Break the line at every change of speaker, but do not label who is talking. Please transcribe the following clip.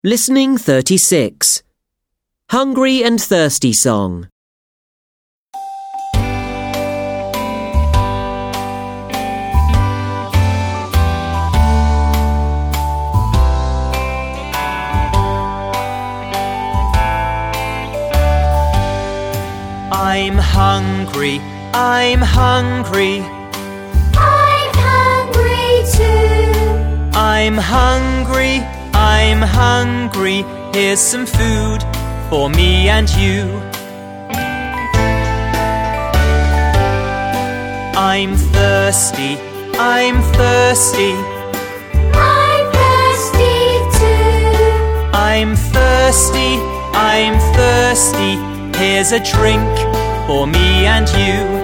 Listening 36. Hungry and Thirsty Song.
I'm hungry, I'm hungry.
I'm hungry too.
I'm hungry, I'm hungry. Here's some food for me and you. I'm thirsty, I'm thirsty.
I'm thirsty too.
I'm thirsty, I'm thirsty. Here's a drink for me and you.